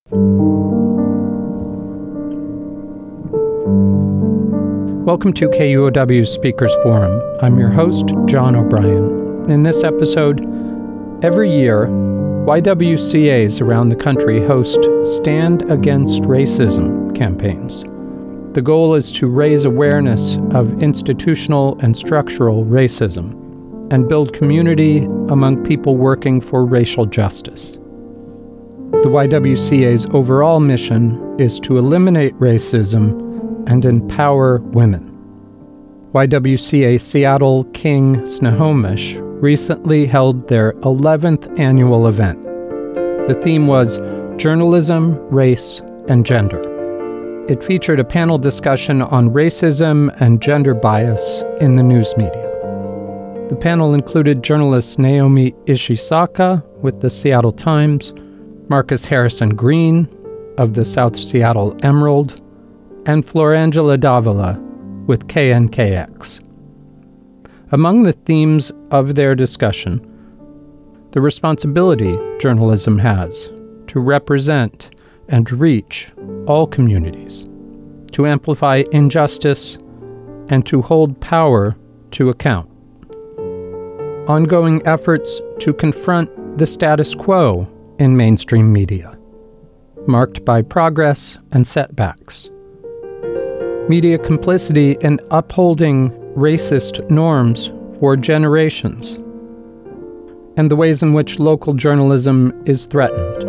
Welcome to KUOW's Speakers Forum. I'm your host, John O'Brien. In this episode, every year, YWCAs around the country host Stand Against Racism campaigns. The goal is to raise awareness of institutional and structural racism and build community among people working for racial justice. The YWCA's overall mission is to eliminate racism and empower women. YWCA Seattle King Snohomish recently held their 11th annual event. The theme was Journalism, Race, and Gender. It featured a panel discussion on racism and gender bias in the news media. The panel included journalists Naomi Ishisaka with the Seattle Times, Marcus Harrison Green of the South Seattle Emerald, and Florangela Davila with KNKX. Among the themes of their discussion, the responsibility journalism has to represent and reach all communities, to amplify injustice, and to hold power to account. Ongoing efforts to confront the status quo in mainstream media, marked by progress and setbacks. Media complicity in upholding racist norms for generations, and the ways in which local journalism is threatened.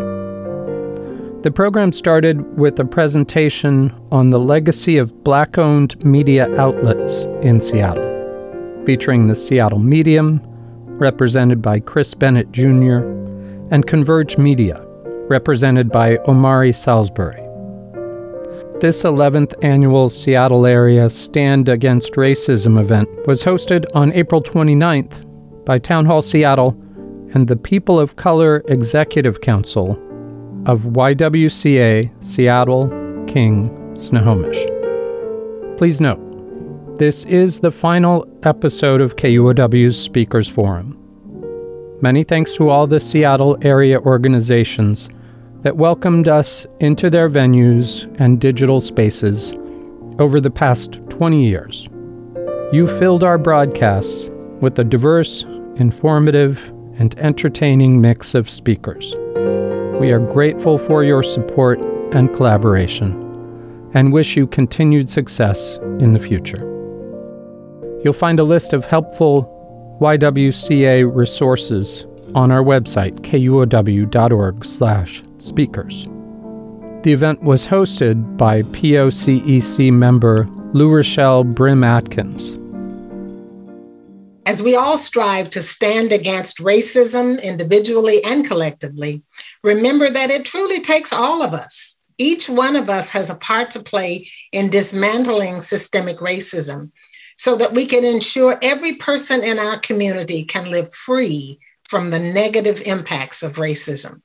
The program started with a presentation on the legacy of Black-owned media outlets in Seattle, featuring the Seattle Medium, represented by Chris Bennett Jr., and Converge Media, represented by Omari Salisbury. This 11th annual Seattle area Stand Against Racism event was hosted on April 29th by Town Hall Seattle and the People of Color Executive Council of YWCA Seattle King Snohomish. Please note, this is the final episode of KUOW's Speakers Forum. Many thanks to all the Seattle area organizations that welcomed us into their venues and digital spaces over the past 20 years. You filled our broadcasts with a diverse, informative, and entertaining mix of speakers. We are grateful for your support and collaboration, and wish you continued success in the future. You'll find a list of helpful YWCA resources on our website, kuow.org/speakers. The event was hosted by POCEC member Lou Rochelle Brim Atkins. As we all strive to stand against racism individually and collectively, remember that it truly takes all of us. Each one of us has a part to play in dismantling systemic racism so that we can ensure every person in our community can live free from the negative impacts of racism.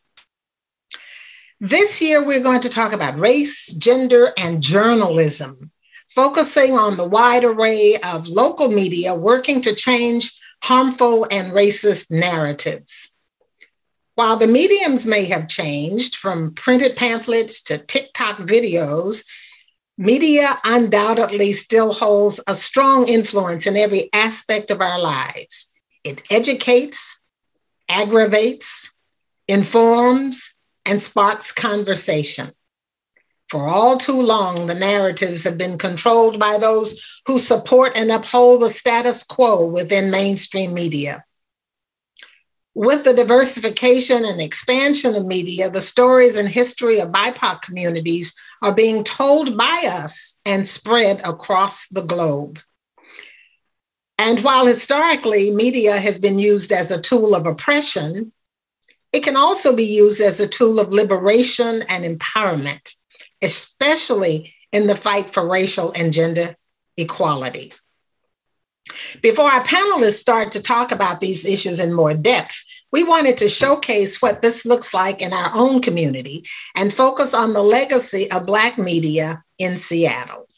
This year, we're going to talk about race, gender, and journalism, focusing on the wide array of local media working to change harmful and racist narratives. While the mediums may have changed from printed pamphlets to TikTok videos, media undoubtedly still holds a strong influence in every aspect of our lives. It educates, aggravates, informs, and sparks conversation. For all too long, the narratives have been controlled by those who support and uphold the status quo within mainstream media. With the diversification and expansion of media, the stories and history of BIPOC communities are being told by us and spread across the globe. And while historically media has been used as a tool of oppression, it can also be used as a tool of liberation and empowerment, especially in the fight for racial and gender equality. Before our panelists start to talk about these issues in more depth, we wanted to showcase what this looks like in our own community and focus on the legacy of Black media in Seattle.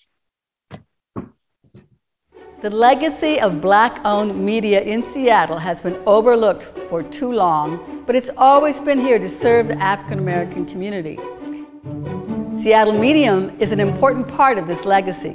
The legacy of Black-owned media in Seattle has been overlooked for too long, but it's always been here to serve the African American community. Seattle Medium is an important part of this legacy.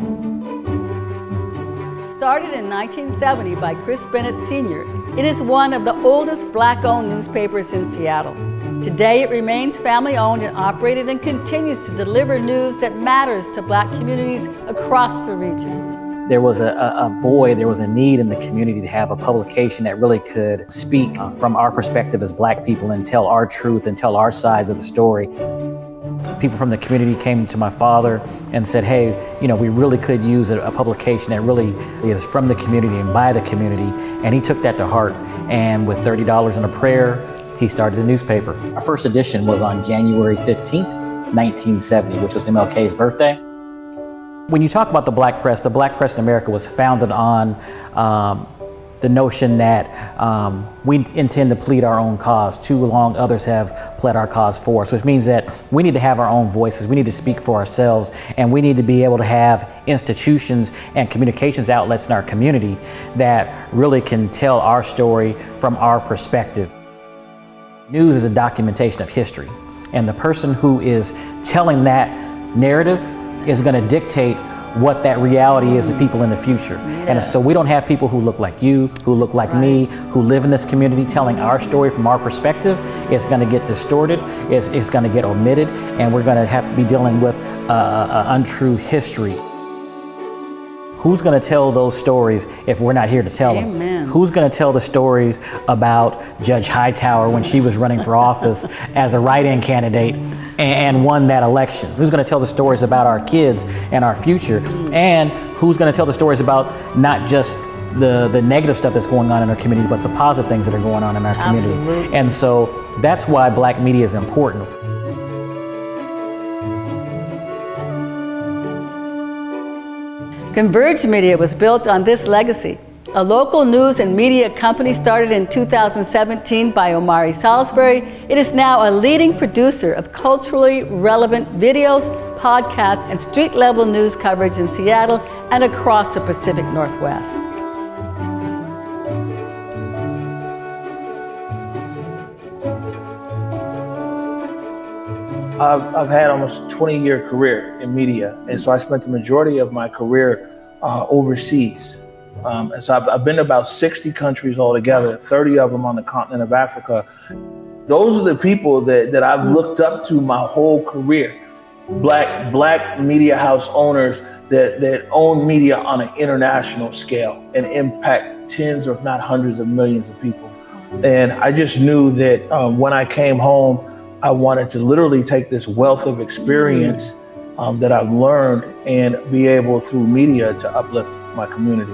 Started in 1970 by Chris Bennett Sr., it is one of the oldest Black-owned newspapers in Seattle. Today, it remains family-owned and operated and continues to deliver news that matters to Black communities across the region. There was a void, there was a need in the community to have a publication that really could speak from our perspective as Black people and tell our truth and tell our sides of the story. People from the community came to my father and said, hey, we really could use a publication that really is from the community and by the community. And he took that to heart. And with $30 and a prayer, he started a newspaper. Our first edition was on January 15th, 1970, which was MLK's birthday. When you talk about the Black press in America was founded on the notion that we intend to plead our own cause. Too long others have pled our cause for us, which means that we need to have our own voices. We need to speak for ourselves, and we need to be able to have institutions and communications outlets in our community that really can tell our story from our perspective. News is a documentation of history, and the person who is telling that narrative is going to dictate what that reality is to people in the future. Yes. And so we don't have people who look like you, who look like me, who live in this community telling our story from our perspective. It's going to get distorted, it's going to get omitted, and we're going to have to be dealing with untrue history. Who's going to tell those stories if we're not here to tell them? Who's going to tell the stories about Judge Hightower when she was running for office as a write-in candidate and won that election? Who's going to tell the stories about our kids and our future? And who's going to tell the stories about not just the negative stuff that's going on in our community, but the positive things that are going on in our community? Absolutely. And so that's why Black media is important. Converge Media was built on this legacy. A local news and media company started in 2017 by Omari Salisbury, it is now a leading producer of culturally relevant videos, podcasts, and street-level news coverage in Seattle and across the Pacific Northwest. I've had almost a 20-year career in media, and so I spent the majority of my career overseas. And so I've been to about 60 countries altogether, 30 of them on the continent of Africa. Those are the people that I've looked up to my whole career. Black media house owners that own media on an international scale and impact tens or if not hundreds of millions of people. And I just knew that when I came home, I wanted to literally take this wealth of experience that I've learned and be able through media to uplift my community.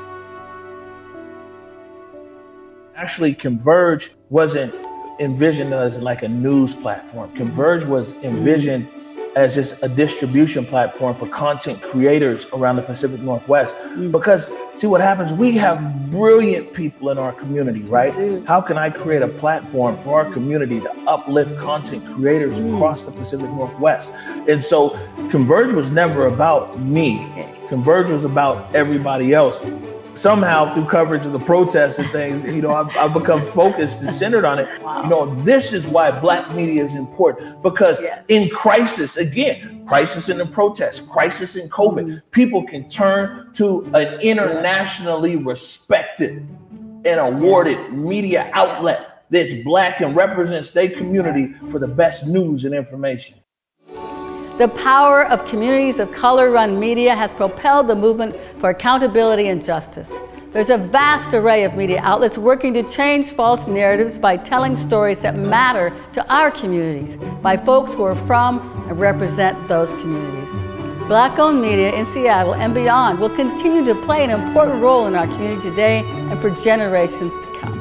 Actually, Converge wasn't envisioned as like a news platform. Converge was envisioned as just a distribution platform for content creators around the Pacific Northwest. Because see what happens, we have brilliant people in our community, right? How can I create a platform for our community to uplift content creators across the Pacific Northwest? And so Converge was never about me. Converge was about everybody else. Somehow through coverage of the protests and things, I've become focused and centered on it. Wow. This is why Black media is important, because in crisis, again, crisis in the protests, crisis in COVID, people can turn to an internationally respected and awarded media outlet that's Black and represents their community for the best news and information. The power of communities of color-run media has propelled the movement for accountability and justice. There's a vast array of media outlets working to change false narratives by telling stories that matter to our communities, by folks who are from and represent those communities. Black-owned media in Seattle and beyond will continue to play an important role in our community today and for generations to come.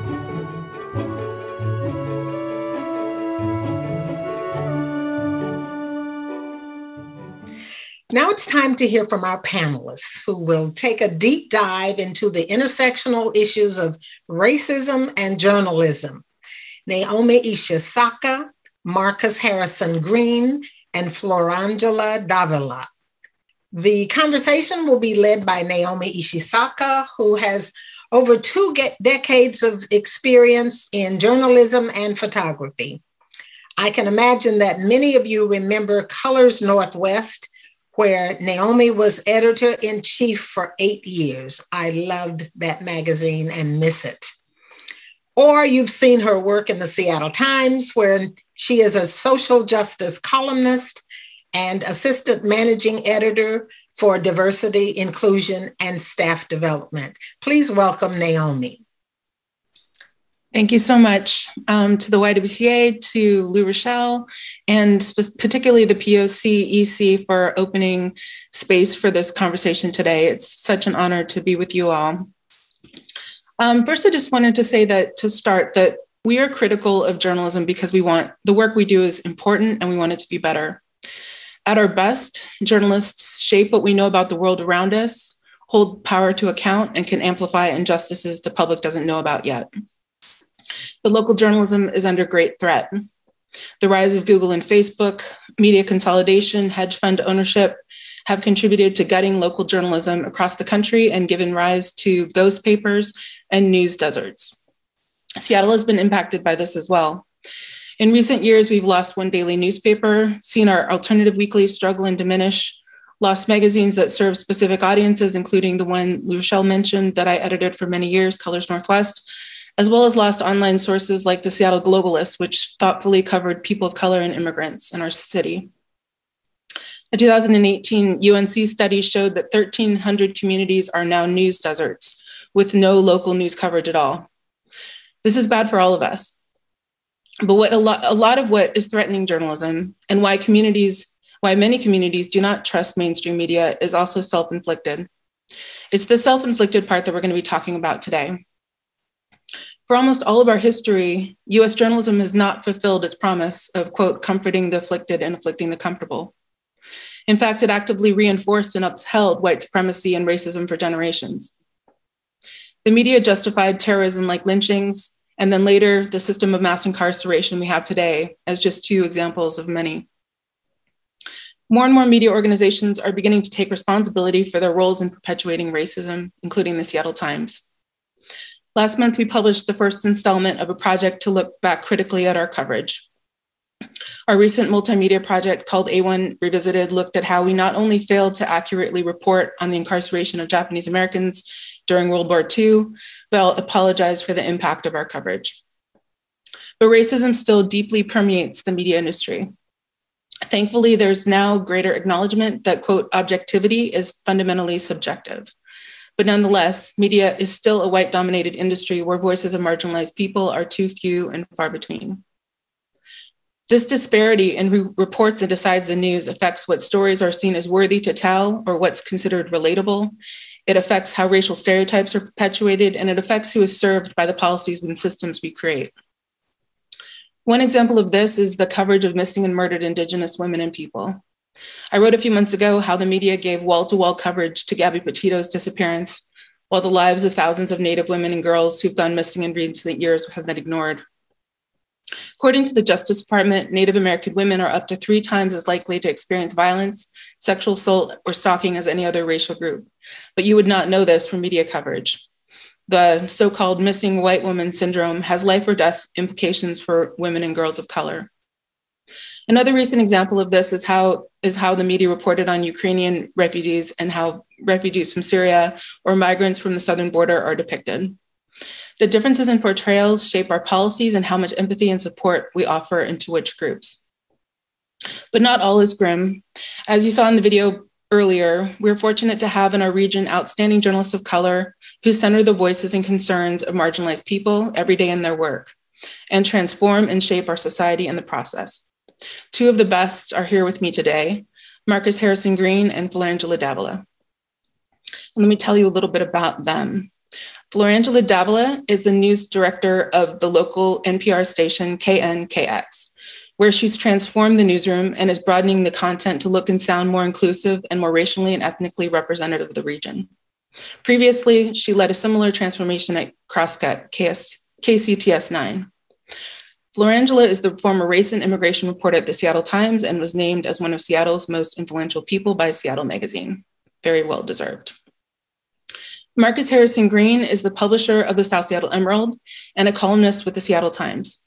Now it's time to hear from our panelists who will take a deep dive into the intersectional issues of racism and journalism. Naomi Ishizaka, Marcus Harrison Green, and Florangela Davila. The conversation will be led by Naomi Ishizaka, who has over 2 decades of experience in journalism and photography. I can imagine that many of you remember Colors Northwest, where Naomi was editor-in-chief for 8 years. I loved that magazine and miss it. Or you've seen her work in the Seattle Times, where she is a social justice columnist and assistant managing editor for diversity, inclusion, and staff development. Please welcome Naomi. Thank you so much to the YWCA, to Lou Rochelle, and particularly the POC EC for opening space for this conversation today. It's such an honor to be with you all. First, I just wanted to say that we are critical of journalism because we want the work we do is important and we want it to be better. At our best, journalists shape what we know about the world around us, hold power to account, and can amplify injustices the public doesn't know about yet. But local journalism is under great threat. The rise of Google and Facebook, media consolidation, hedge fund ownership have contributed to gutting local journalism across the country and given rise to ghost papers and news deserts. Seattle has been impacted by this as well. In recent years, we've lost one daily newspaper, seen our alternative weeklies struggle and diminish, lost magazines that serve specific audiences, including the one Lou Rochelle mentioned that I edited for many years, Colors Northwest, as well as lost online sources like the Seattle Globalist, which thoughtfully covered people of color and immigrants in our city. A 2018 UNC study showed that 1,300 communities are now news deserts with no local news coverage at all. This is bad for all of us. But a lot of what is threatening journalism and why many communities do not trust mainstream media is also self-inflicted. It's the self-inflicted part that we're going to be talking about today. For almost all of our history, US journalism has not fulfilled its promise of, quote, comforting the afflicted and afflicting the comfortable. In fact, it actively reinforced and upheld white supremacy and racism for generations. The media justified terrorism like lynchings, and then later the system of mass incarceration we have today as just two examples of many. More and more media organizations are beginning to take responsibility for their roles in perpetuating racism, including the Seattle Times. Last month, we published the first installment of a project to look back critically at our coverage. Our recent multimedia project called A1 Revisited looked at how we not only failed to accurately report on the incarceration of Japanese Americans during World War II, but apologized for the impact of our coverage. But racism still deeply permeates the media industry. Thankfully, there's now greater acknowledgement that, quote, objectivity is fundamentally subjective. But nonetheless, media is still a white-dominated industry where voices of marginalized people are too few and far between. This disparity in who reports and decides the news affects what stories are seen as worthy to tell or what's considered relatable. It affects how racial stereotypes are perpetuated, and it affects who is served by the policies and systems we create. One example of this is the coverage of missing and murdered Indigenous women and people. I wrote a few months ago how the media gave wall-to-wall coverage to Gabby Petito's disappearance, while the lives of thousands of Native women and girls who've gone missing in recent years have been ignored. According to the Justice Department, Native American women are up to 3 times as likely to experience violence, sexual assault, or stalking as any other racial group. But you would not know this from media coverage. The so-called missing white woman syndrome has life or death implications for women and girls of color. Another recent example of this is how the media reported on Ukrainian refugees and how refugees from Syria or migrants from the southern border are depicted. The differences in portrayals shape our policies and how much empathy and support we offer into which groups. But not all is grim. As you saw in the video earlier, we're fortunate to have in our region outstanding journalists of color who center the voices and concerns of marginalized people every day in their work and transform and shape our society in the process. 2 of the best are here with me today, Marcus Harrison Green and Florangela Davila. Let me tell you a little bit about them. Florangela Davila is the news director of the local NPR station KNKX, where she's transformed the newsroom and is broadening the content to look and sound more inclusive and more racially and ethnically representative of the region. Previously, she led a similar transformation at Crosscut, KCTS 9. Florangela is the former race and immigration reporter at the Seattle Times and was named as one of Seattle's most influential people by Seattle Magazine. Very well deserved. Marcus Harrison Green is the publisher of the South Seattle Emerald and a columnist with the Seattle Times.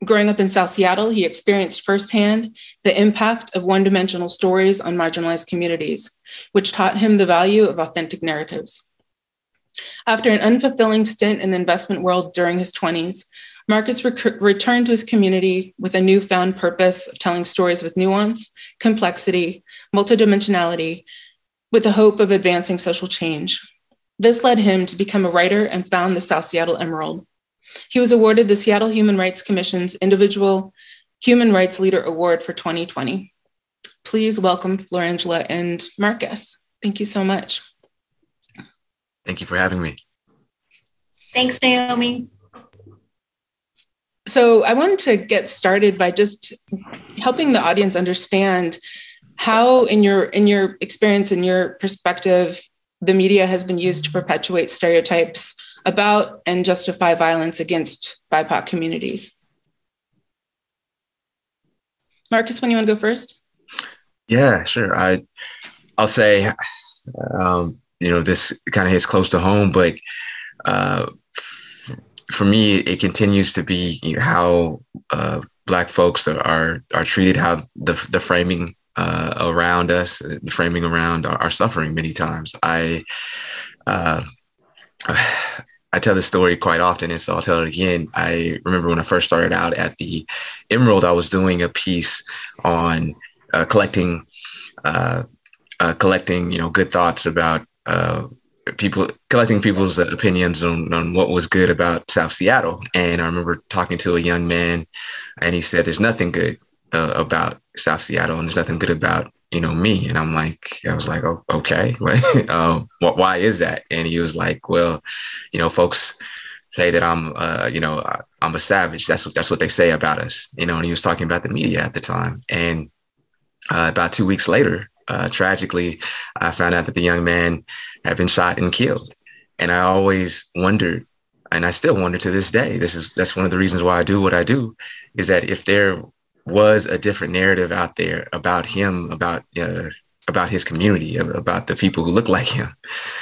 growing up in South Seattle, he experienced firsthand the impact of one-dimensional stories on marginalized communities, which taught him the value of authentic narratives. After an unfulfilling stint in the investment world during his 20s, Marcus returned to his community with a newfound purpose of telling stories with nuance, complexity, multidimensionality, with the hope of advancing social change. This led him to become a writer and found the South Seattle Emerald. He was awarded the Seattle Human Rights Commission's Individual Human Rights Leader Award for 2020. Please welcome Florangela and Marcus. Thank you so much. Thank you for having me. Thanks, Naomi. So I wanted to get started by just helping the audience understand how, in your experience, in your perspective, the media has been used to perpetuate stereotypes about and justify violence against BIPOC communities. Marcus, when you want to go first? Yeah, sure. I'll say, this kind of hits close to home, but for me, it continues to be how Black folks are treated, how the framing around us, the framing around our suffering many times. I tell this story quite often, and so I'll tell it again. I remember when I first started out at the Emerald, I was doing a piece on collecting, good thoughts about collecting people's opinions on what was good about South Seattle. And I remember talking to a young man, and he said, "There's nothing good about South Seattle, and there's nothing good about me." And I was like, "Oh, okay, why is that?" And he was like, "Well, folks say that I'm a savage. That's what they say about us." And he was talking about the media at the time. And about 2 weeks later, tragically, I found out that the young man had been shot and killed. And I always wondered, and I still wonder to this day, that's one of the reasons why I do what I do, is that if there was a different narrative out there about him, about his community, about the people who look like him,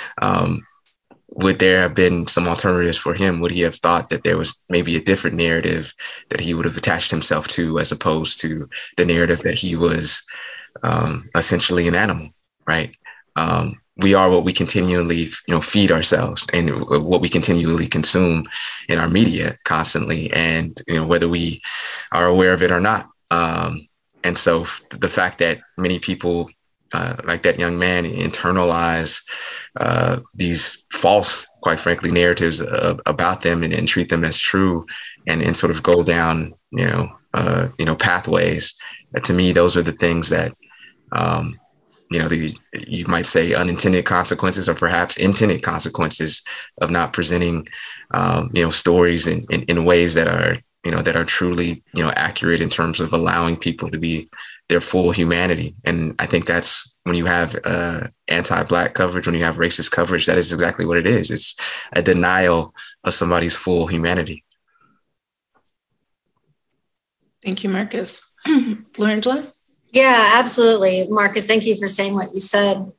would there have been some alternatives for him? Would he have thought that there was maybe a different narrative that he would have attached himself to, as opposed to the narrative that he was essentially an animal, right? We are what we continually, feed ourselves, and what we continually consume in our media constantly, and whether we are aware of it or not. And so the fact that many people, like that young man, internalize these false, quite frankly, narratives about them and treat them as true, and sort of go down, pathways. To me, those are the things that, you might say unintended consequences, or perhaps intended consequences of not presenting, stories in ways that are truly, accurate in terms of allowing people to be their full humanity. And I think that's when you have anti-Black coverage, when you have racist coverage, that is exactly what it is. It's a denial of somebody's full humanity. Thank you, Marcus. Florangela? Yeah, absolutely. Marcus, thank you for saying what you said.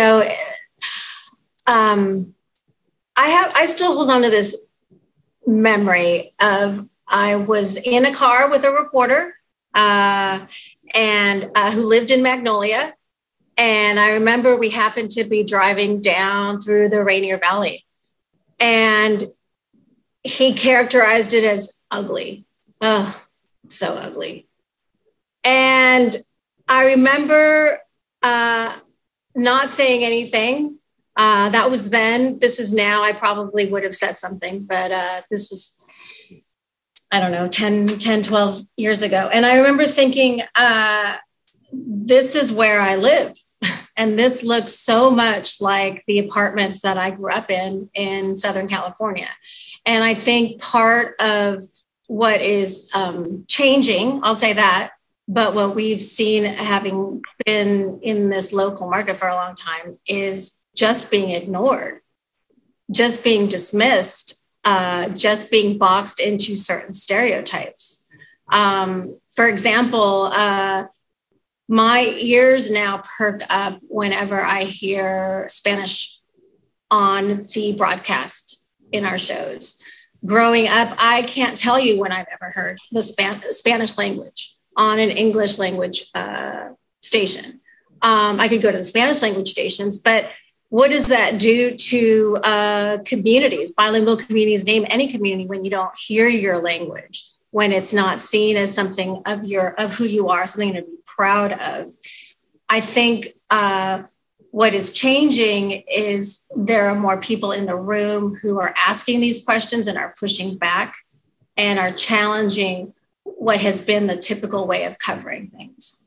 I still hold on to this memory of, I was in a car with a reporter and who lived in Magnolia. And I remember we happened to be driving down through the Rainier Valley, and he characterized it as ugly. Oh, so ugly. And I remember not saying anything. That was then. This is now. I probably would have said something, but this was, I don't know, 10, 12 years ago. And I remember thinking, this is where I live. And this looks so much like the apartments that I grew up in Southern California. And I think part of what is changing, I'll say that, but what we've seen, having been in this local market for a long time, is just being ignored, just being dismissed, just being boxed into certain stereotypes. For example, my ears now perk up whenever I hear Spanish on the broadcast in our shows. growing up, I can't tell you when I've ever heard the Spanish language on an English language station. I could go to the Spanish language stations, but what does that do to communities, bilingual communities, name any community, when you don't hear your language, when it's not seen as something of who you are, something to be proud of? I think what is changing is there are more people in the room who are asking these questions and are pushing back and are challenging what has been the typical way of covering things.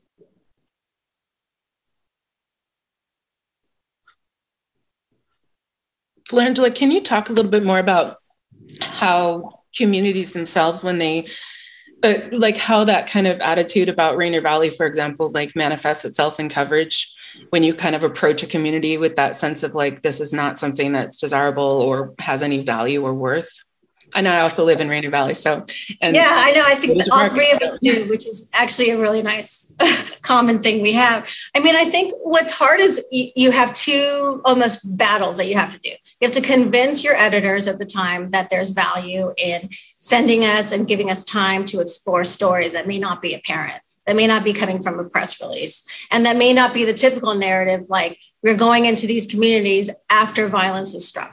Florangela, can you talk a little bit more about how communities themselves, when they, like how that kind of attitude about Rainier Valley, for example, like manifests itself in coverage, when you kind of approach a community with that sense of like, this is not something that's desirable or has any value or worth? I know I also live in Rainier Valley, so. Yeah, I know. I think that all three of us do, which is actually a really nice common thing we have. I mean, I think what's hard is you have two almost battles that you have to do. You have to convince your editors at the time that there's value in sending us and giving us time to explore stories that may not be apparent, that may not be coming from a press release, and that may not be the typical narrative, like we're going into these communities after violence is struck.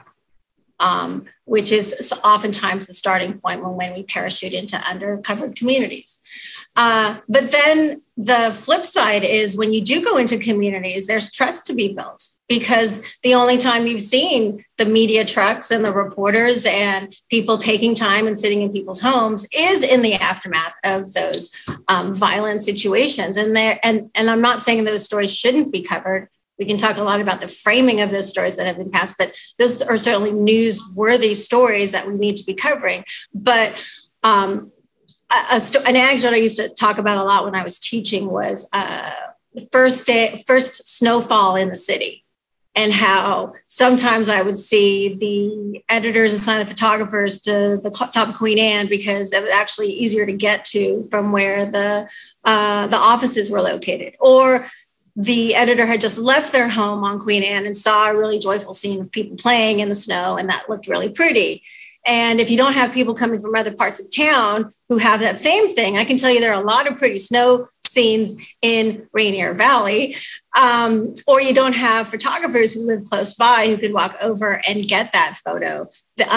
Which is oftentimes the starting point when we parachute into undercovered communities. But then the flip side is when you do go into communities, there's trust to be built, because the only time you've seen the media trucks and the reporters and people taking time and sitting in people's homes is in the aftermath of those violent situations. And I'm not saying those stories shouldn't be covered. We can talk a lot about the framing of those stories that have been passed, but those are certainly newsworthy stories that we need to be covering. But an anecdote I used to talk about a lot when I was teaching was the first snowfall in the city, and how sometimes I would see the editors assign the photographers to the top of Queen Anne because it was actually easier to get to from where the offices were located, or the editor had just left their home on Queen Anne and saw a really joyful scene of people playing in the snow, and that looked really pretty. And if you don't have people coming from other parts of town who have that same thing, I can tell you there are a lot of pretty snow scenes in Rainier Valley, or you don't have photographers who live close by who could walk over and get that photo.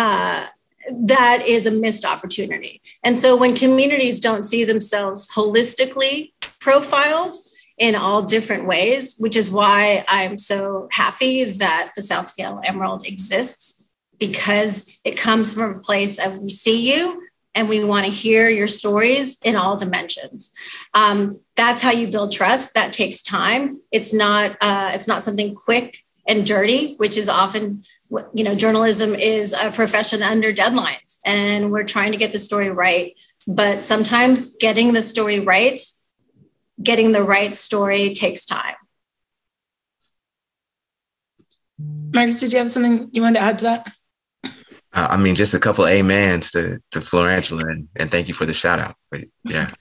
That is a missed opportunity. And so when communities don't see themselves holistically profiled in all different ways, which is why I'm so happy that the South Seattle Emerald exists, because it comes from a place of we see you and we want to hear your stories in all dimensions. That's how you build trust. That takes time. It's not something quick and dirty, which is often, journalism is a profession under deadlines, and we're trying to get the story right. But sometimes getting the story right, getting the right story takes time. Marcus, did you have something you wanted to add to that? Just a couple amens to Florangela, and thank you for the shout out. But yeah.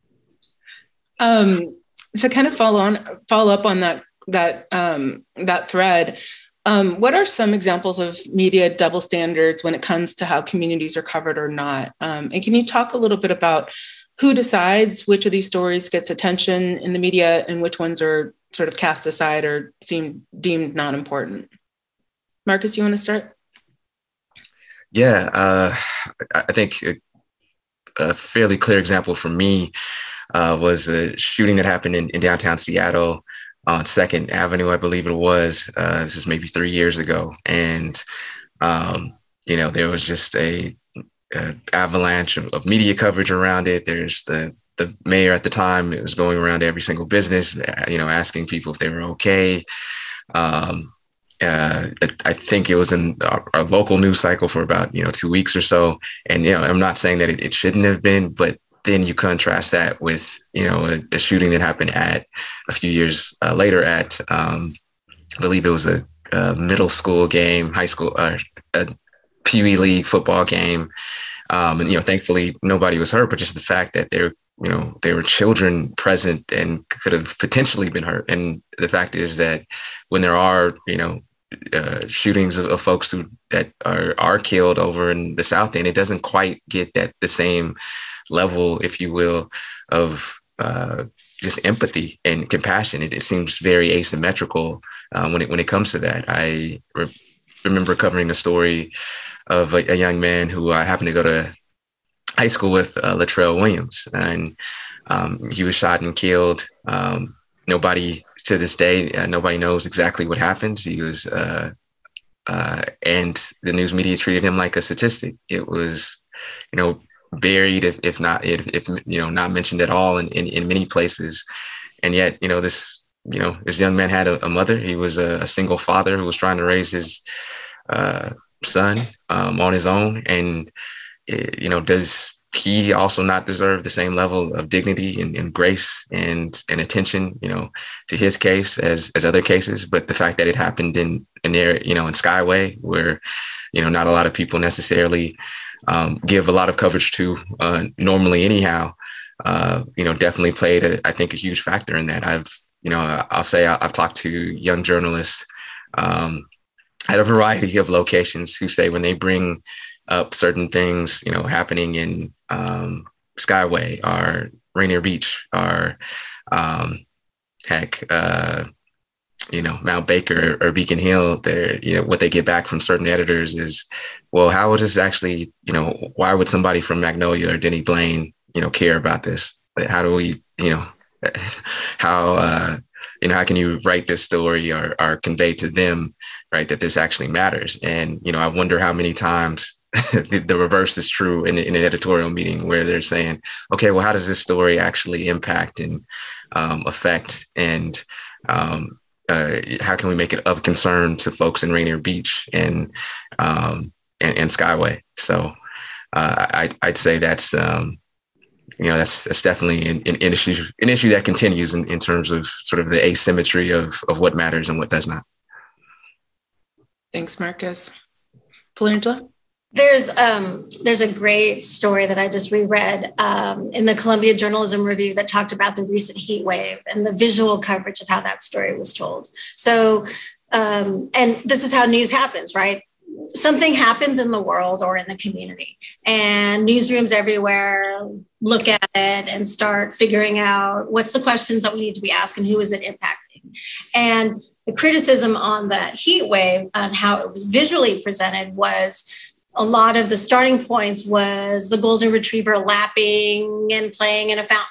So kind of follow up on that thread. What are some examples of media double standards when it comes to how communities are covered or not? And can you talk a little bit about who decides which of these stories gets attention in the media and which ones are sort of cast aside or deemed not important? Marcus, you want to start? Yeah, I think a fairly clear example for me was a shooting that happened in downtown Seattle on 2nd Avenue, I believe it was. This was maybe 3 years ago. And, there was just a avalanche of media coverage around it. There's the mayor at the time. It was going around to every single business, asking people if they were okay. I think it was in our local news cycle for about 2 weeks or so. And I'm not saying that it shouldn't have been, but then you contrast that with a shooting that happened at a few years later at I believe it was a middle school game, high school, a Pee Wee League football game. And thankfully nobody was hurt, but just the fact that there were children present and could have potentially been hurt. And the fact is that when there are, shootings of folks that are killed over in the South End, it doesn't quite get the same level, if you will, of just empathy and compassion. It seems very asymmetrical when it comes to that. I remember covering a story of a young man who I happened to go to high school with, Latrell Williams, and he was shot and killed. Nobody to this day, nobody knows exactly what happened. He was, and the news media treated him like a statistic. It was, buried, if not not mentioned at all in many places. And yet, this young man had a mother. He was a single father who was trying to raise his son on his own. And, does he also not deserve the same level of dignity and grace and attention, to his case as other cases? But the fact that it happened in there, in Skyway, where, not a lot of people necessarily give a lot of coverage to normally anyhow, definitely played, I think, a huge factor in that. I'll say I've talked to young journalists at a variety of locations who say when they bring up certain things, happening in Skyway or Rainier Beach or Mount Baker or Beacon Hill, what they get back from certain editors is, well, how would this actually, why would somebody from Magnolia or Denny Blaine, care about this? How do we, how can you write this story or convey to them, right, that this actually matters? And, I wonder how many times the reverse is true in an editorial meeting where they're saying, okay, well, how does this story actually impact and affect and how can we make it of concern to folks in Rainier Beach and Skyway? So I'd say that's that's definitely an issue that continues in terms of sort of the asymmetry of what matters and what does not. Thanks, Marcus. Phalangela? There's a great story that I just reread in the Columbia Journalism Review that talked about the recent heat wave and the visual coverage of how that story was told. So, and this is how news happens, right? Something happens in the world or in the community, and newsrooms everywhere look at it and start figuring out what's the questions that we need to be asking, who is it impacting? And the criticism on that heat wave and how it was visually presented was a lot of the starting points was the golden retriever lapping and playing in a fountain.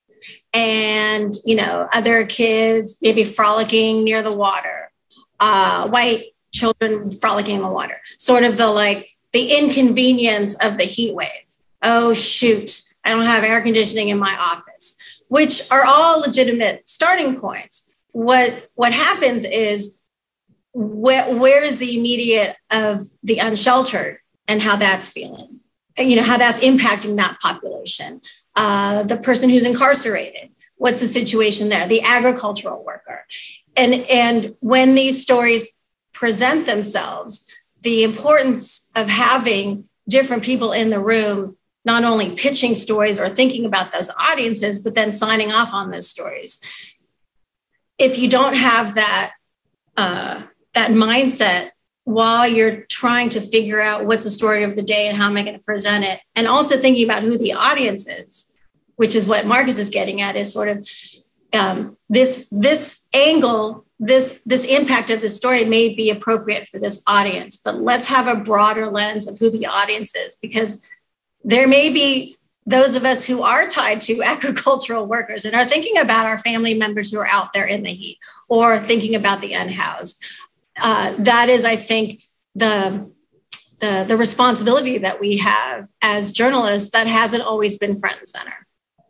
And, other kids maybe frolicking near the water, white children frolicking in the water, sort of the inconvenience of the heat wave. Oh, shoot, I don't have air conditioning in my office, which are all legitimate starting points. What happens is where is the immediate of the unsheltered? And how that's feeling, how that's impacting that population. The person who's incarcerated, what's the situation there? The agricultural worker. And when these stories present themselves, the importance of having different people in the room, not only pitching stories or thinking about those audiences, but then signing off on those stories. If you don't have that mindset, while you're trying to figure out what's the story of the day and how am I going to present it, and also thinking about who the audience is, which is what Marcus is getting at, is sort of this angle, this impact of the story may be appropriate for this audience, but let's have a broader lens of who the audience is, because there may be those of us who are tied to agricultural workers and are thinking about our family members who are out there in the heat or thinking about the unhoused. That is, I think, the responsibility that we have as journalists that hasn't always been front and center.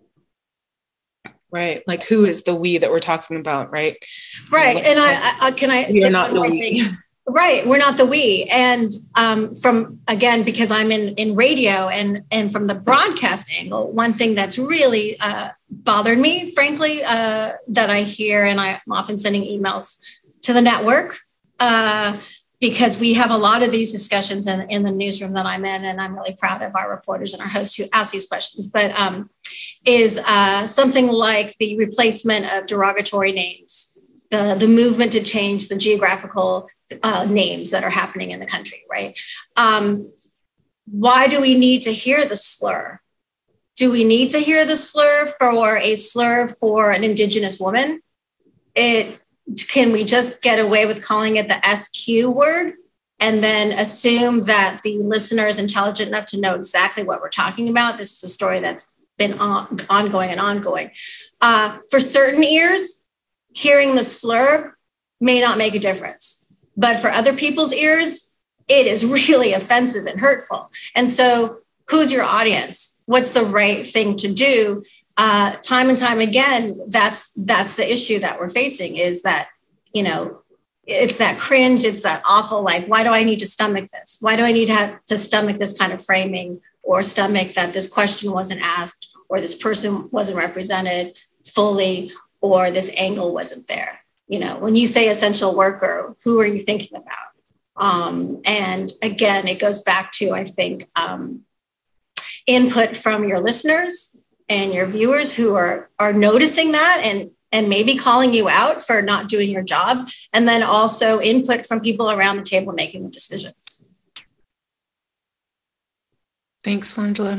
Right. Like, who is the we that we're talking about, right? Right. And I not the we. Right. We're not the we. And because I'm in radio and from the broadcast angle, one thing that's really bothered me, frankly, that I hear, and I'm often sending emails to the network, because we have a lot of these discussions in the newsroom that I'm in, and I'm really proud of our reporters and our hosts who ask these questions, but is something like the replacement of derogatory names the movement to change the geographical names that are happening in the country, right? Why do we need to hear the slur? Do we need to hear the slur for an Indigenous woman? Can we just get away with calling it the SQ word and then assume that the listener is intelligent enough to know exactly what we're talking about? This is a story that's been ongoing and ongoing. For certain ears, hearing the slur may not make a difference, but for other people's ears, it is really offensive and hurtful. And so who's your audience? What's the right thing to do? Time and time again, that's the issue that we're facing, is that, it's that cringe, it's that awful, like, why do I need to stomach this? Why do I need to have to stomach this kind of framing, or stomach that this question wasn't asked, or this person wasn't represented fully, or this angle wasn't there? When you say essential worker, who are you thinking about? And again, it goes back to, I think, input from your listeners and your viewers who are noticing that and maybe calling you out for not doing your job. And then also input from people around the table making the decisions. Thanks, Angela.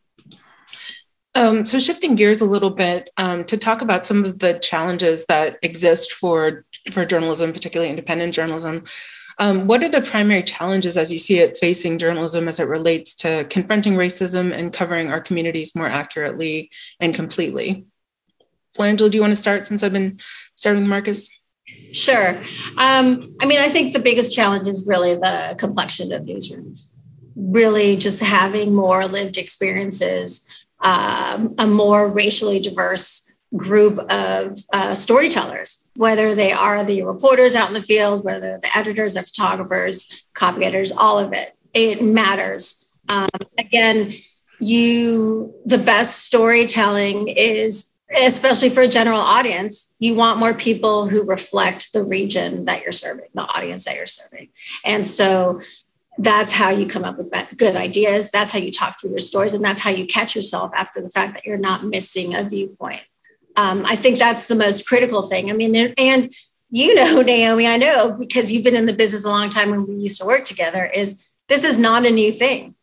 So shifting gears a little bit to talk about some of the challenges that exist for journalism, particularly independent journalism. What are the primary challenges, as you see it, facing journalism as it relates to confronting racism and covering our communities more accurately and completely? Angela, do you want to start, since I've been starting with Marcus? Sure. I think the biggest challenge is really the complexion of newsrooms, really just having more lived experiences, a more racially diverse group of storytellers, whether they are the reporters out in the field, whether they're the editors, the photographers, copy editors, all of it. It matters. Again, the best storytelling is, especially for a general audience, you want more people who reflect the region that you're serving, the audience that you're serving. And so that's how you come up with good ideas. That's how you talk through your stories. And that's how you catch yourself after the fact that you're not missing a viewpoint. I think that's the most critical thing. And Naomi, I know, because you've been in the business a long time when we used to work together, this is not a new thing.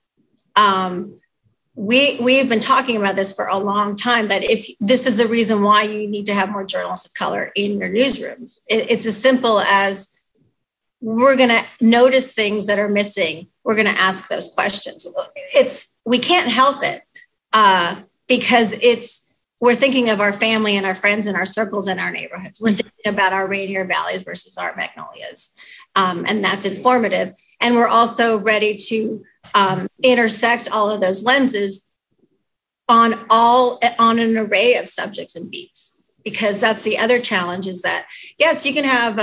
We've been talking about this for a long time, that if this is the reason why you need to have more journalists of color in your newsrooms. It's as simple as, we're going to notice things that are missing. We're going to ask those questions. We can't help it because we're thinking of our family and our friends and our circles and our neighborhoods. We're thinking about our Rainier Valleys versus our Magnolias. And that's informative. And we're also ready to intersect all of those lenses on an array of subjects and beats, because that's the other challenge, is that, yes, you can have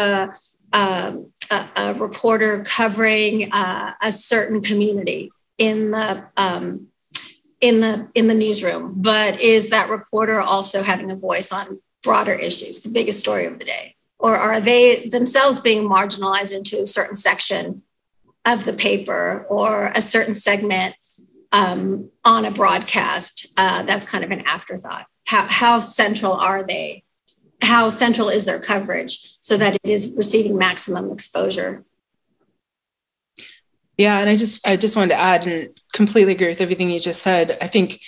a reporter covering a certain community in the newsroom, but is that reporter also having a voice on broader issues, the biggest story of the day? Or are they themselves being marginalized into a certain section of the paper or a certain segment on a broadcast? That's kind of an afterthought. How central are they? How central is their coverage so that it is receiving maximum exposure? Yeah, and I just wanted to add, and completely agree with everything you just said. I think,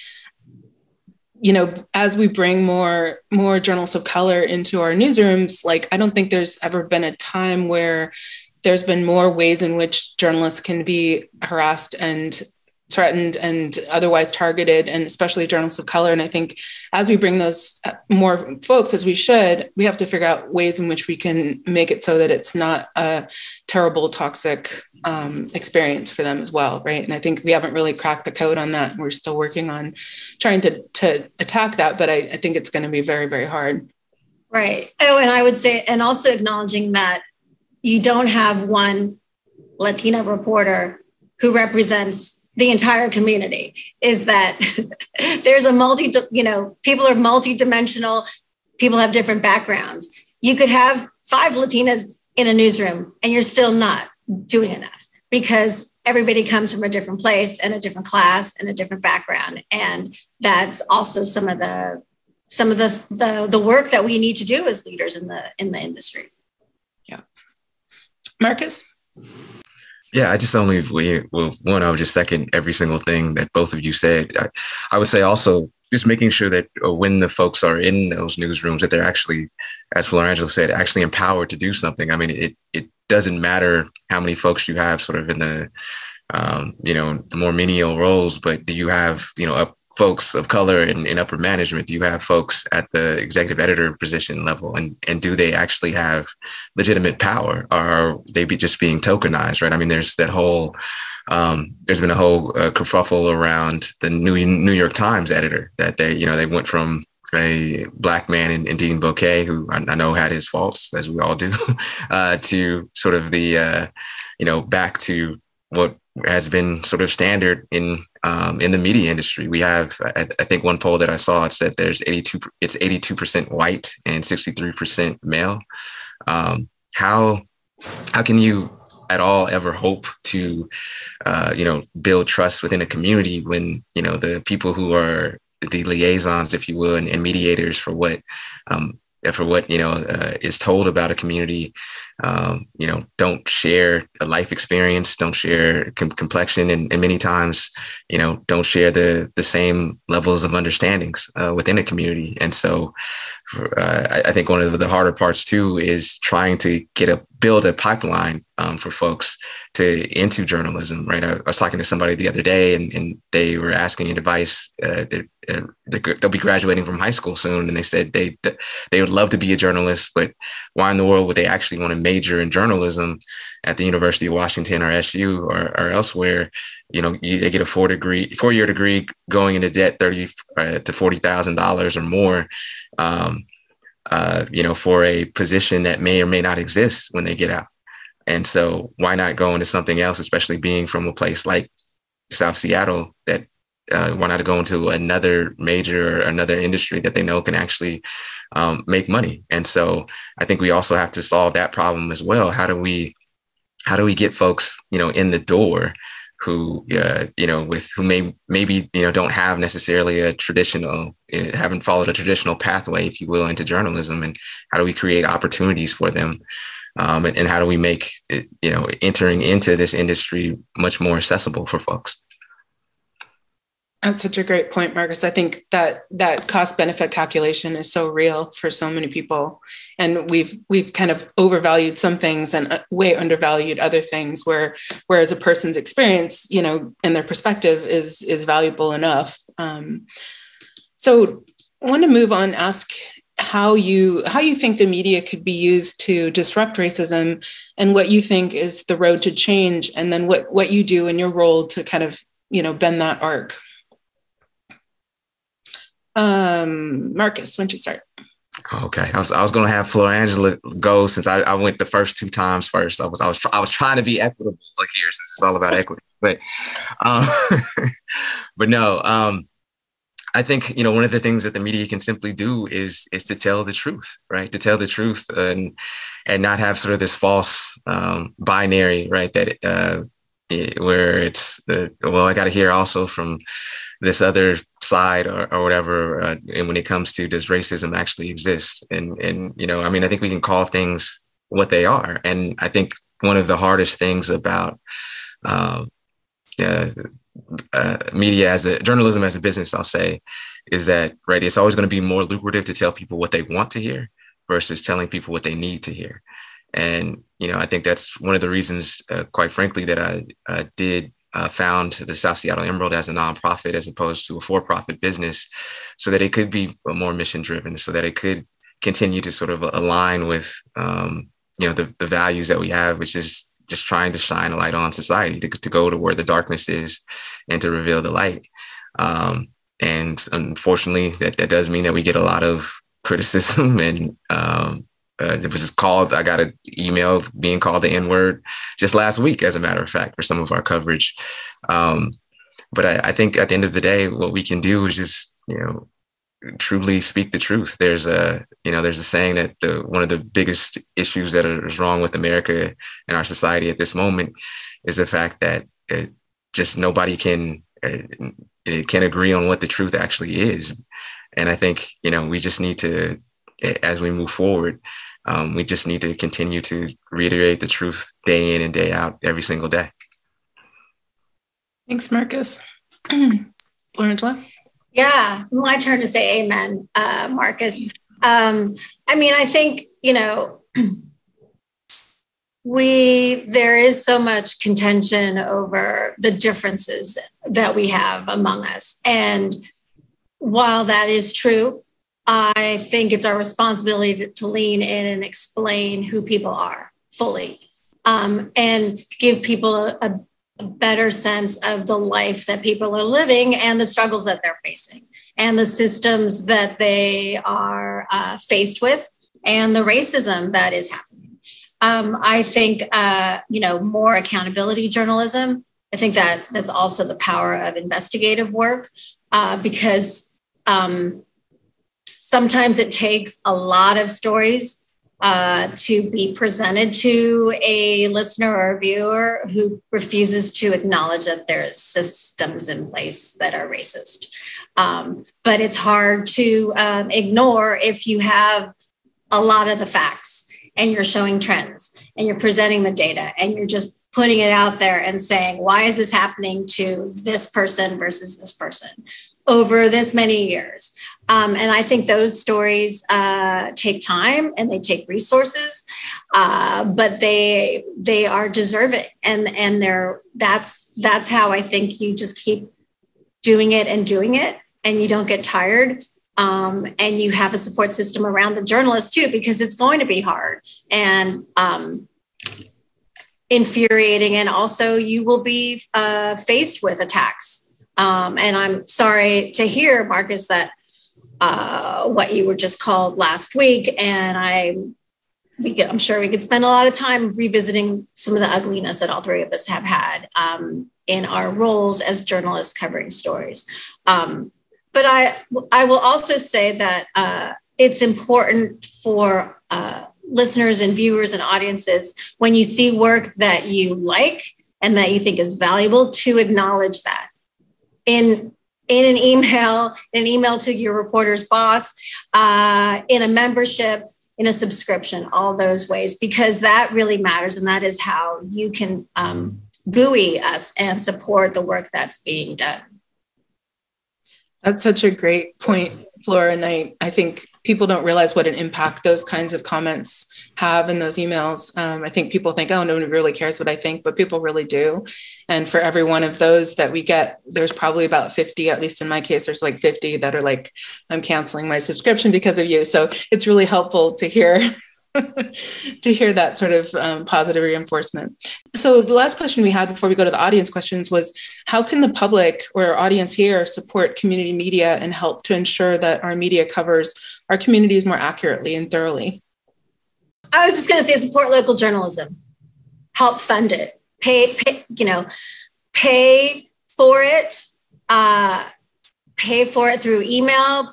as we bring more journalists of color into our newsrooms, I don't think there's ever been a time where there's been more ways in which journalists can be harassed and threatened and otherwise targeted, and especially journalists of color. And I think as we bring those more folks, as we should, we have to figure out ways in which we can make it so that it's not a terrible, toxic experience for them as well, right? And I think we haven't really cracked the code on that. We're still working on trying to attack that, but I think it's going to be very, very hard. Right. Oh, and I would say, and also acknowledging that you don't have one Latina reporter who represents the entire community, is that there's a people are multidimensional, people have different backgrounds. You could have 5 Latinas in a newsroom and you're still not doing enough, because everybody comes from a different place and a different class and a different background. And that's also some of the work that we need to do as leaders in the industry. Yeah. Marcus? Yeah, I just only, well, one, I would just second every single thing that both of you said. I would say also just making sure that when the folks are in those newsrooms, that they're actually, as Florangela said, actually empowered to do something. I mean, it doesn't matter how many folks you have sort of in the, the more menial roles, but do you have, folks of color in upper management? Do you have folks at the executive editor position level? And do they actually have legitimate power? Or are they just being tokenized, right? I mean, there's that whole, there's been a whole kerfuffle around the New York Times editor that they went from a Black man in Dean Bouquet, who I know had his faults, as we all do, to sort of the, back to what has been sort of standard in the media industry. We have, I think one poll that I saw, it said it's 82% white and 63% male. How can you at all ever hope to, build trust within a community when, the people who are the liaisons, if you will, and mediators for what is told about a community, don't share a life experience, don't share complexion, and many times, don't share the same levels of understandings within a community. And so I think one of the harder parts too is trying to build a pipeline for folks into journalism, right? I was talking to somebody the other day and they were asking advice. They'll be graduating from high school soon. And they said they would love to be a journalist, but why in the world would they actually want to major in journalism at the University of Washington or SU or elsewhere? They get a 4-year degree going into debt, $30,000 to $40,000 or more, for a position that may or may not exist when they get out. And so why not go into something else, especially being from a place like South Seattle, that why not go into another major or another industry that they know can actually make money? And so I think we also have to solve that problem as well. How do we get folks, in the door who, who maybe don't have necessarily a traditional, haven't followed a traditional pathway, if you will, into journalism, and how do we create opportunities for them? And how do we make it, entering into this industry much more accessible for folks? That's such a great point, Marcus. I think that cost benefit calculation is so real for so many people. And we've kind of overvalued some things and way undervalued other things, whereas a person's experience, and their perspective is valuable enough. So I want to move on, ask how you think the media could be used to disrupt racism, and what you think is the road to change, and then what you do in your role to kind of, bend that arc. Marcus, why don't you start? Okay, I was going to have Florangela go, since I went the first 2 times first. I was trying to be equitable here, since it's all about equity. But but no, I think one of the things that the media can simply do is to tell the truth, right? To tell the truth and not have sort of this false binary, right? That where it's I got to hear also from this other side or whatever. And when it comes to, does racism actually exist? And I think we can call things what they are. And I think one of the hardest things about media journalism as a business, I'll say, is that, right, it's always going to be more lucrative to tell people what they want to hear versus telling people what they need to hear. And, I think that's one of the reasons, quite frankly, that I did found the South Seattle Emerald as a nonprofit as opposed to a for-profit business, so that it could be more mission-driven, so that it could continue to sort of align with, the values that we have, which is just trying to shine a light on society, to go to where the darkness is and to reveal the light. And unfortunately, that does mean that we get a lot of criticism and, it was just called, I got an email being called the N-word just last week, as a matter of fact, for some of our coverage. But I think at the end of the day, what we can do is just, truly speak the truth. There's a saying that one of the biggest issues that is wrong with America and our society at this moment is the fact that just nobody can agree on what the truth actually is. And I think, we just need to, as we move forward, we just need to continue to reiterate the truth day in and day out, every single day. Thanks, Marcus. Florangela? Yeah, my turn to say amen, Marcus. I think, there is so much contention over the differences that we have among us. And while that is true, I think it's our responsibility to lean in and explain who people are fully, and give people a better sense of the life that people are living and the struggles that they're facing and the systems that they are faced with and the racism that is happening. I think, more accountability journalism. I think that's also the power of investigative work, because sometimes it takes a lot of stories to be presented to a listener or a viewer who refuses to acknowledge that there's systems in place that are racist. But it's hard to ignore if you have a lot of the facts and you're showing trends and you're presenting the data and you're just putting it out there and saying, why is this happening to this person versus this person over this many years? And I think those stories take time and they take resources, but they are deserving. And that's how I think you just keep doing it and you don't get tired. And you have a support system around the journalists too, because it's going to be hard and infuriating. And also you will be faced with attacks. And I'm sorry to hear, Marcus, that what you were just called last week. And I'm sure we could spend a lot of time revisiting some of the ugliness that all three of us have had in our roles as journalists covering stories. But I will also say that it's important for listeners and viewers and audiences, when you see work that you like and that you think is valuable, to acknowledge that in an email to your reporter's boss, in a membership, in a subscription, all those ways, because that really matters. And that is how you can buoy us and support the work that's being done. That's such a great point, Flora. And I think people don't realize what an impact those kinds of comments have in those emails. I think people think, oh, nobody really cares what I think, but people really do. And for every one of those that we get, there's probably about 50, at least in my case, there's like 50 that are like, I'm canceling my subscription because of you. So it's really helpful to hear that sort of positive reinforcement. So the last question we had before we go to the audience questions was, how can the public or our audience here support community media and help to ensure that our media covers our communities more accurately and thoroughly? I was just going to say, support local journalism, help fund it, pay for it through email,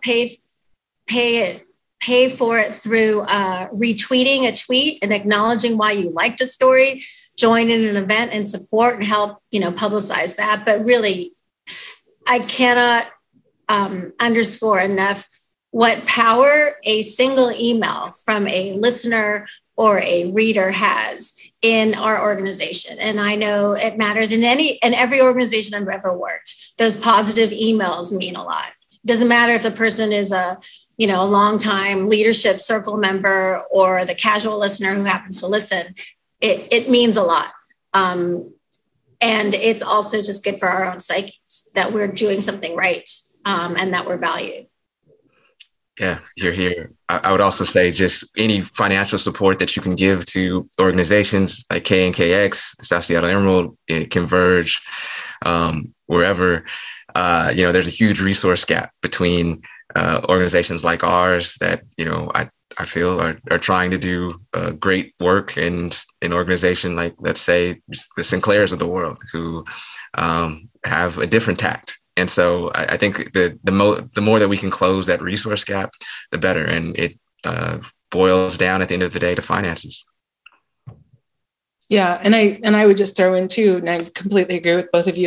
pay for it through retweeting a tweet and acknowledging why you liked a story, join in an event and support and help, publicize that. But really, I cannot underscore enough what power a single email from a listener or a reader has in our organization. And I know it matters in every organization I've ever worked. Those positive emails mean a lot. It doesn't matter if the person is a longtime leadership circle member or the casual listener who happens to listen. It means a lot. And it's also just good for our own psyches that we're doing something right, and that we're valued. Yeah, you're here. I would also say just any financial support that you can give to organizations like KNKX, the South Seattle Emerald, Converge, wherever, there's a huge resource gap between organizations like ours that, I feel are trying to do great work, and an organization like, let's say, the Sinclairs of the world, who have a different tact. And so I think the more that we can close that resource gap, the better. And it boils down at the end of the day to finances. Yeah. And I would just throw in too, and I completely agree with both of you, that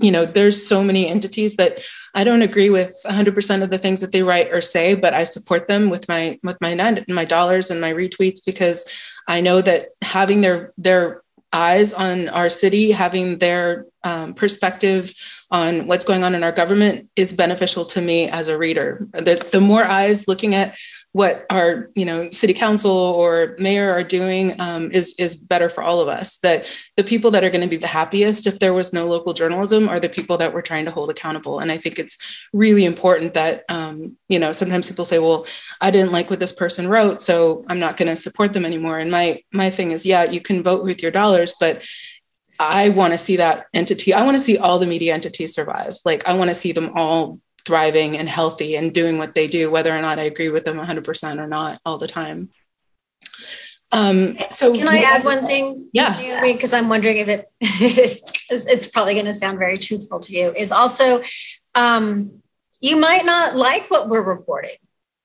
there's so many entities that I don't agree with 100% of the things that they write or say, but I support them with my dollars and my retweets, because I know that having their eyes on our city, having their perspective on what's going on in our government is beneficial to me as a reader. The more eyes looking at what our, city council or mayor are doing is better for all of us. That the people that are going to be the happiest if there was no local journalism are the people that we're trying to hold accountable. And I think it's really important that, sometimes people say, well, I didn't like what this person wrote, so I'm not going to support them anymore. And my thing is, yeah, you can vote with your dollars, but I want to see that entity. I want to see all the media entities survive. Like, I want to see them all thriving and healthy and doing what they do, whether or not I agree with them 100% or not all the time. So can I add one thing? Yeah. Because I'm wondering if it's probably going to sound very truthful to you, is also, you might not like what we're reporting,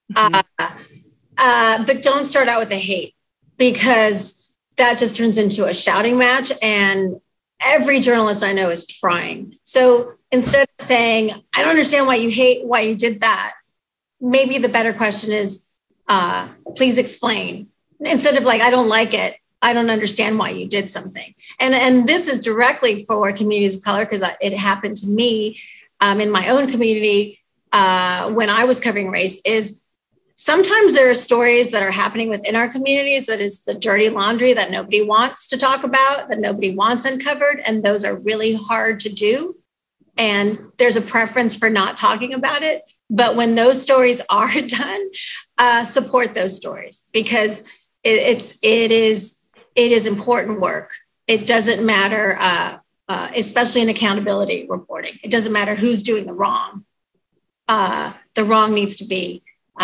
but don't start out with the hate, because that just turns into a shouting match. And every journalist I know is trying. So instead of saying, I don't understand why you did that, maybe the better question is, please explain. Instead of like, I don't like it, I don't understand why you did something. And this is directly for communities of color, because it happened to me in my own community when I was covering race. Is sometimes there are stories that are happening within our communities that is the dirty laundry that nobody wants to talk about, that nobody wants uncovered. And those are really hard to do. And there's a preference for not talking about it. But when those stories are done, support those stories, because it is important work. It doesn't matter, especially in accountability reporting. It doesn't matter who's doing the wrong. The wrong needs to be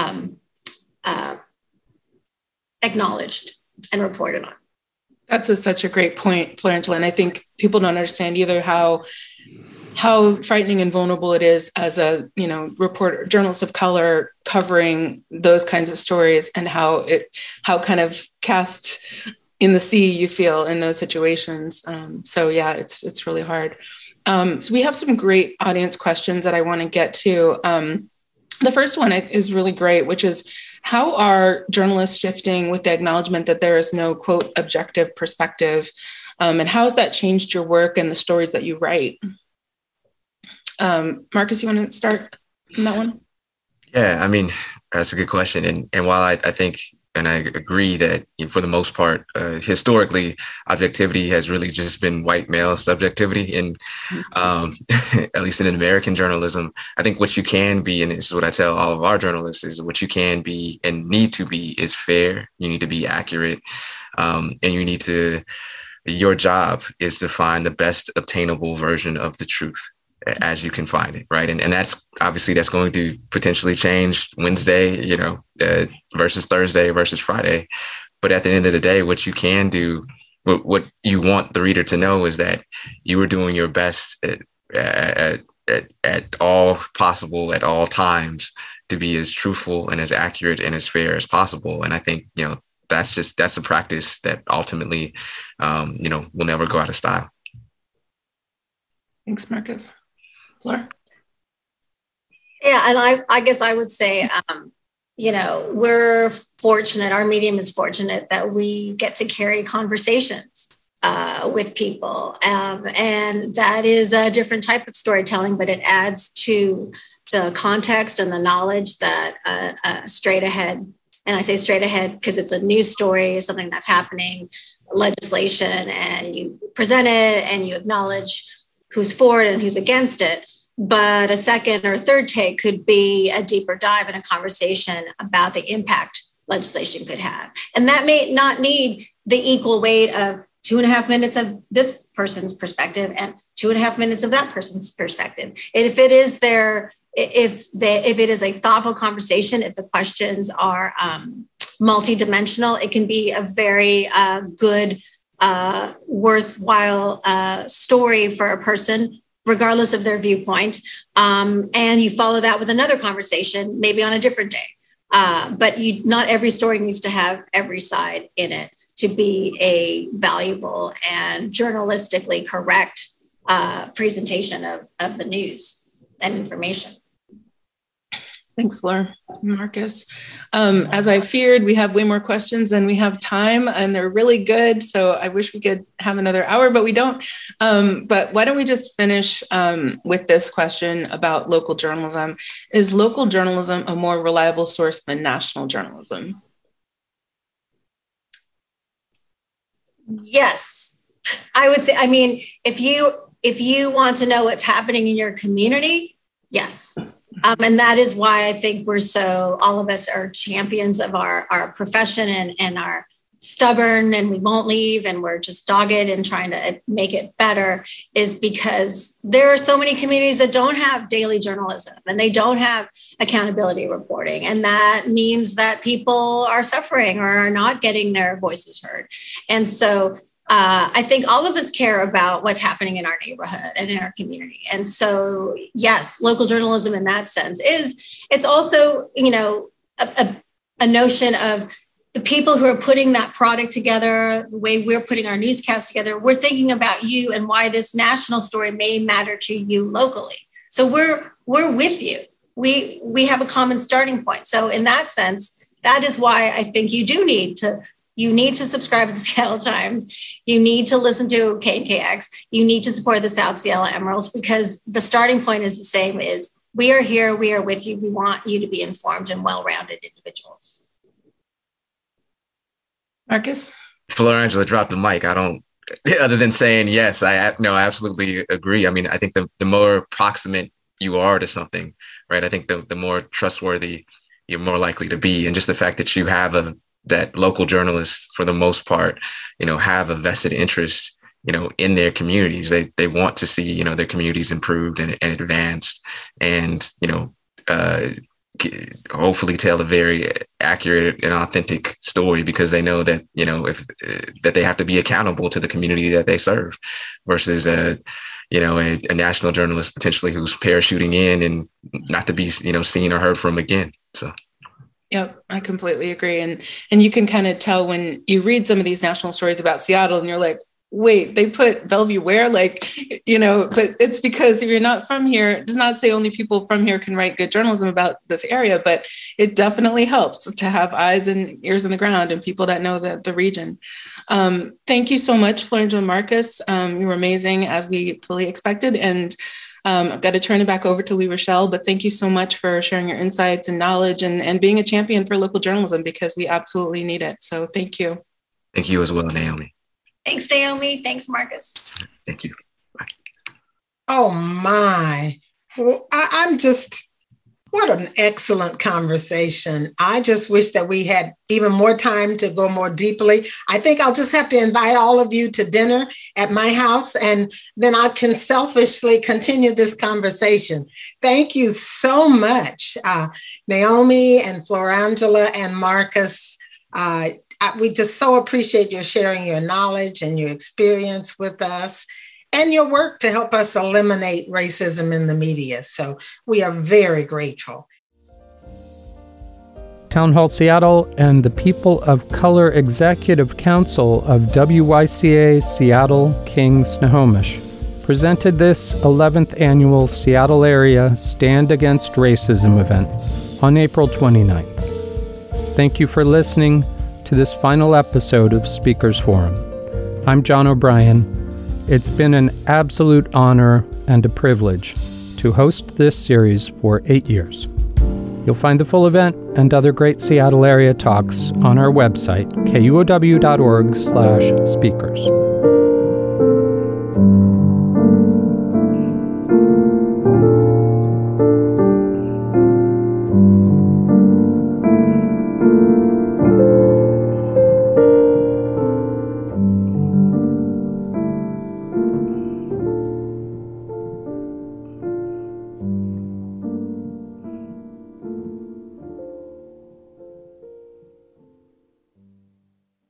acknowledged and reported on. That's such a great point, Florangela. And I think people don't understand either how frightening and vulnerable it is as a, reporter, journalist of color covering those kinds of stories, and how kind of cast in the sea you feel in those situations. So yeah, it's really hard. So we have some great audience questions that I want to get to. The first one is really great, which is, how are journalists shifting with the acknowledgement that there is no, quote, objective perspective? And how has that changed your work and the stories that you write? Marcus, you want to start on that one? Yeah, I mean, that's a good question. And while I think, and I agree that for the most part, historically, objectivity has really just been white male subjectivity. And at least in American journalism, I think what you can be, and this is what I tell all of our journalists, is what you can be and need to be is fair. You need to be accurate. And you need to, your job is to find the best obtainable version of the truth as you can find it, right? And that's obviously that's going to potentially change Wednesday, versus Thursday versus Friday. But at the end of the day, what you can do, what you want the reader to know is that you are doing your best at all possible, at all times, to be as truthful and as accurate and as fair as possible. And I think, that's a practice that ultimately, will never go out of style. Thanks, Marcus. Fleur? Yeah, and I guess I would say, we're fortunate, our medium is fortunate that we get to carry conversations with people. And that is a different type of storytelling, but it adds to the context and the knowledge that straight ahead, and I say straight ahead because it's a news story, something that's happening, legislation, and you present it and you acknowledge who's for it and who's against it. But a second or third take could be a deeper dive in a conversation about the impact legislation could have. And that may not need the equal weight of 2.5 minutes of this person's perspective and 2.5 minutes of that person's perspective. And if it is if it is a thoughtful conversation, if the questions are multidimensional, it can be a very good, worthwhile story for a person, regardless of their viewpoint. And you follow that with another conversation, maybe on a different day. But not every story needs to have every side in it to be a valuable and journalistically correct presentation of the news and information. Thanks, Fleur. Marcus. As I feared, we have way more questions than we have time, and they're really good. So I wish we could have another hour, but we don't. But why don't we just finish with this question about local journalism? Is local journalism a more reliable source than national journalism? Yes, I would say. I mean, if you want to know what's happening in your community, yes. And that is why I think all of us are champions of our profession and are stubborn and we won't leave and we're just dogged and trying to make it better, is because there are so many communities that don't have daily journalism and they don't have accountability reporting. And that means that people are suffering or are not getting their voices heard. And so I think all of us care about what's happening in our neighborhood and in our community. And so, yes, local journalism in that sense it's also, a notion of the people who are putting that product together, the way we're putting our newscast together. We're thinking about you and why this national story may matter to you locally. So we're with you. We have a common starting point. So in that sense, that is why I think you need to subscribe to the Seattle Times. You need to listen to KNKX. You need to support the South Seattle Emeralds, because the starting point is the same: is we are here, we are with you. We want you to be informed and well-rounded individuals. Marcus? Florangela dropped the mic. I don't, other than saying yes, I absolutely agree. I mean, I think the more proximate you are to something, right? I think the more trustworthy you're more likely to be. And just the fact that you have that local journalists, for the most part, have a vested interest, in their communities. They want to see, their communities improved and advanced, and, hopefully tell a very accurate and authentic story, because they know that, that they have to be accountable to the community that they serve, versus a national journalist potentially who's parachuting in and not to be, seen or heard from again. So. Yep, I completely agree. And you can kind of tell when you read some of these national stories about Seattle and you're like, wait, they put Bellevue where? But it's because if you're not from here, it does not say only people from here can write good journalism about this area, but it definitely helps to have eyes and ears on the ground and people that know the region. Thank you so much, Florangela and Marcus. You were amazing, as we fully expected. And I've got to turn it back over to Lee Rochelle, but thank you so much for sharing your insights and knowledge and being a champion for local journalism, because we absolutely need it. So thank you. Thank you as well, Naomi. Thanks, Naomi. Thanks, Marcus. Thank you. Bye. Oh, my. Well, what an excellent conversation. I just wish that we had even more time to go more deeply. I think I'll just have to invite all of you to dinner at my house, and then I can selfishly continue this conversation. Thank you so much, Naomi and Florangela and Marcus. We just so appreciate your sharing your knowledge and your experience with us, and your work to help us eliminate racism in the media. So we are very grateful. Town Hall Seattle and the People of Color Executive Council of WYCA Seattle King Snohomish presented this 11th annual Seattle Area Stand Against Racism event on April 29th. Thank you for listening to this final episode of Speakers Forum. I'm John O'Brien. It's been an absolute honor and a privilege to host this series for 8 years. You'll find the full event and other great Seattle area talks on our website, kuow.org/speakers.